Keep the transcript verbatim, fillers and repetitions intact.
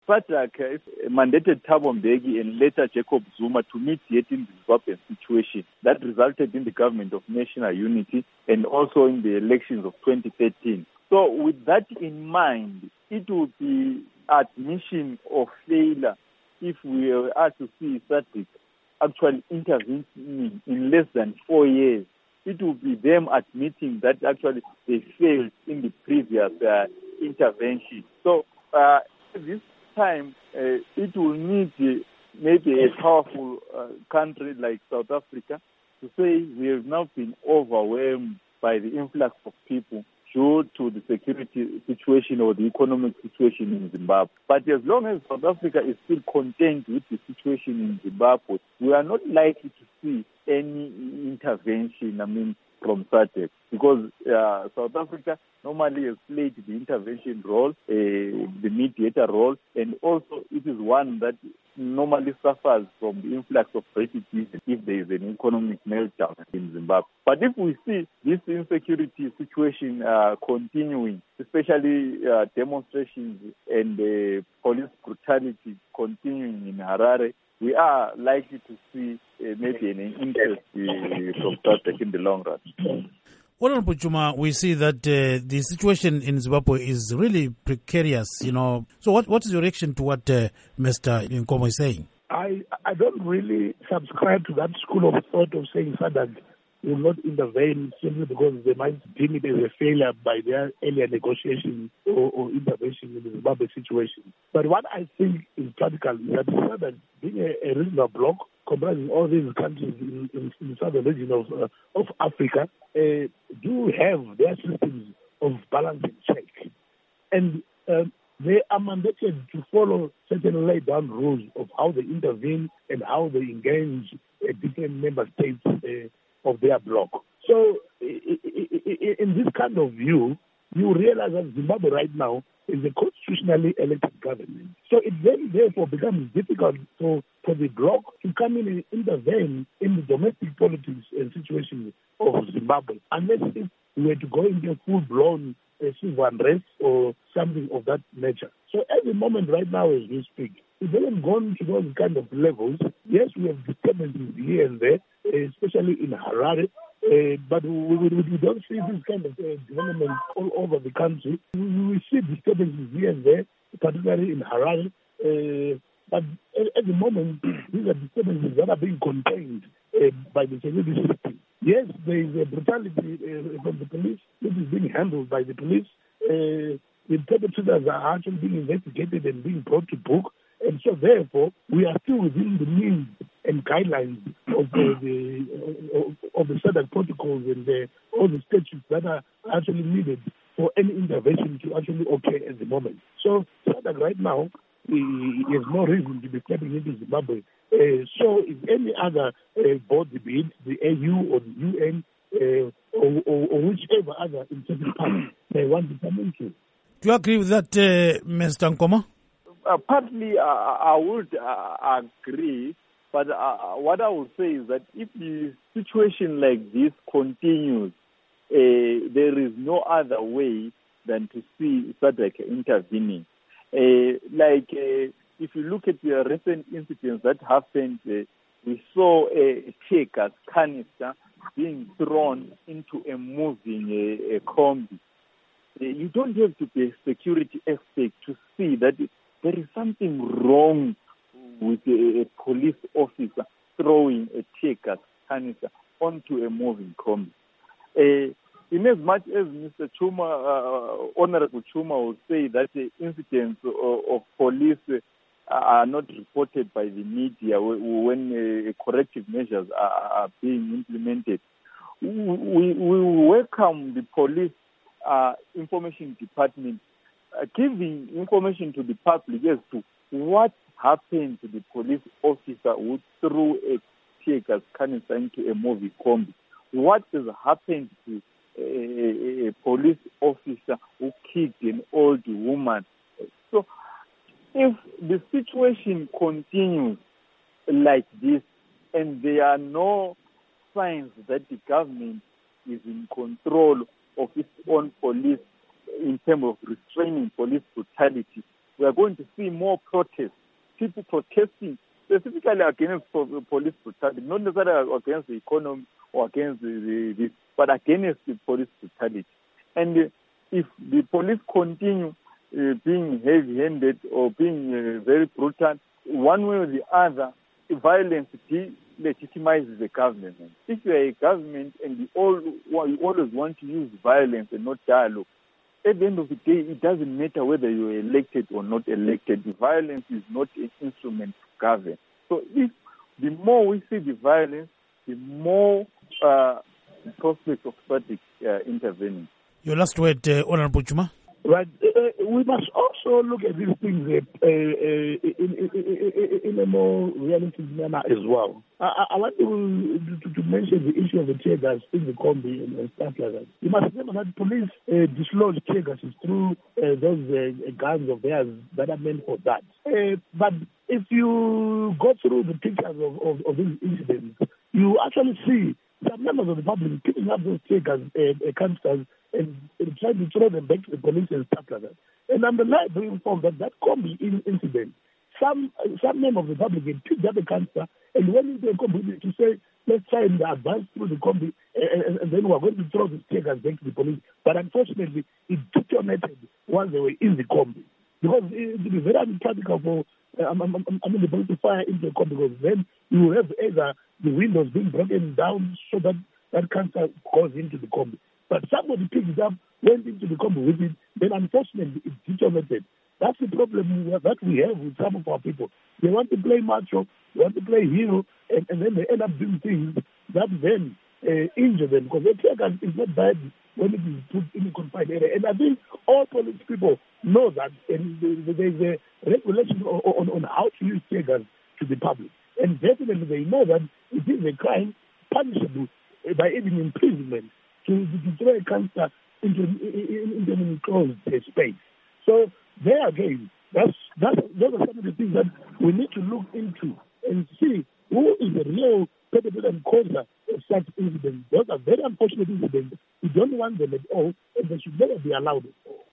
SADC uh, mandated Thabo Mbeki and later Jacob Zuma to mediate in the Zimbabwean situation. That resulted in the government of national unity and also in the elections of twenty thirteen. So with that in mind, it would be admission of failure if we are to see SADC actually intervening in less than four years. It will be them admitting that actually they failed in the previous uh, intervention. So uh, this time, uh, it will need uh, maybe a powerful uh, country like South Africa to say we have now been overwhelmed by the influx of people due to the security situation or the economic situation in Zimbabwe. But as long as South Africa is still content with the situation in Zimbabwe, we are not likely to see any intervention, I mean, from SADC, because uh, South Africa normally has played the intervention role, uh, the mediator role, and also it is one that normally suffers from the influx of refugees if there is an economic meltdown in Zimbabwe. But if we see this insecurity situation uh, continuing, especially uh, demonstrations and uh, police brutality continuing in Harare, we are likely to see uh, maybe an interest uh, from SADC in the long run. Honorable Chuma, we see that uh, the situation in Zimbabwe is really precarious, you know. So what, what is your reaction to what uh, Mister Nkomo is saying? I, I don't really subscribe to that school of thought of saying SADC will not intervene simply because they might deem it as a failure by their earlier negotiation or, or intervention in the Zimbabwe situation. But what I think is practical is that SADC, being a, a regional bloc comprising all these countries in, in, in the southern region of, uh, of Africa, uh, do have their systems of balancing check. And uh, they are mandated to follow certain laid down rules of how they intervene and how they engage uh, different member states uh, of their bloc. So in this kind of view, you realize that Zimbabwe right now is a constitutionally elected government. So it then therefore becomes difficult for, for the bloc to come in and intervene in the domestic politics and situation of Zimbabwe, unless if we were to go into a full-blown uh, civil unrest or something of that nature. So at the moment right now as we speak, if we haven't gone to those kind of levels, yes, we have disturbances here and there, especially in Harare, uh, but we, we, we don't see this kind of uh, development all over the country. We, we see disturbances here and there, particularly in Harare, uh, but at, at the moment, these are disturbances that are being contained uh, by the security system. Yes, there is a brutality uh, from the police, which is being handled by the police. Uh, the perpetrators are actually being investigated and being brought to book. And so, therefore, we are still within the means and guidelines of the, the of, of the SADC protocols and the, all the statutes that are actually needed for any intervention to actually occur at the moment. So, SADC right now he, he has no reason to be stepping into Zimbabwe. Uh, so, if any other uh, body, be it the A U or the U N uh, or, or, or whichever other interested party they want to come into. Do you agree with that, uh, Mister Nkomo? Uh, partly, uh, I would uh, agree, but uh, what I would say is that if the situation like this continues, uh, there is no other way than to see SADC intervening. Uh, like, uh, if you look at the recent incidents that happened, uh, we saw a tear gas canister being thrown into a moving uh, a combi. Uh, you don't have to be a security expert to see that it, there is something wrong with a, a police officer throwing a tear gas canister onto a moving combi. Uh, in as much as Mister Chuma, uh, Honorable Chuma will say that the incidents of, of police uh, are not reported by the media when uh, corrective measures are, are being implemented, we, we welcome the police uh, information department Uh, giving information to the public as to what happened to the police officer who threw a tear gas canister into a movie combi. What has happened to a, a police officer who kicked an old woman? So, if the situation continues like this and there are no signs that the government is in control of its own police in terms of restraining police brutality, we are going to see more protests, people protesting specifically against police brutality, not necessarily against the economy or against the, the, but against the police brutality. And if the police continue uh, being heavy-handed or being uh, very brutal, one way or the other, violence delegitimizes the government. If you are a government and you, all, you always want to use violence and not dialogue, at the end of the day, it doesn't matter whether you are elected or not elected. Violence is not an instrument to govern. So if the more we see the violence, the more uh, the prospect of static uh, intervening. Your last word, uh, Honorable Chuma? Right. Uh, we must also look at these things uh, uh, in, in, in a more realistic manner as well. I, I want to, to, to mention the issue of the tear gas in the combi and, and stuff like that. You must remember that police uh, dislodge tear gases through uh, those uh, guns of theirs that are meant for that. Uh, but if you go through the pictures of, of, of these incidents, you actually see some members of the public picking up those tear gas uh, uh, canisters and, and trying to throw them back to the police and stuff like that. And I'm alive to inform that that combi incident, some uh, some member of the public had picked up a canister and went into a combi to say, let's try and advance through the combi and, and, and then we're going to throw the tear gas back to the police. But unfortunately, it detonated while they were in the combi. Because it would be very unpractical for uh, I mean, I mean, the police to fire into the combi, because then you have either the windows being broken down so that that cancer goes into the combi. But somebody picked it up, went into the combi with it, then unfortunately it detonated. That's the problem that we have with some of our people. They want to play macho, they want to play hero, and, and then they end up doing things that then uh, injure them, because the tear gas is not bad when it is put in a confined area. And I think all police people know that, and there's a regulation on, on how to use tear gas to the public. And definitely they know that it is a crime punishable by even imprisonment to, to throw a cancer into, into an enclosed space. So there again, that's, that's, those are some of the things that we need to look into and see who is the real perpetrator and causer of such incidents. Those are very unfortunate incidents. We don't want them at all, and they should never be allowed at all.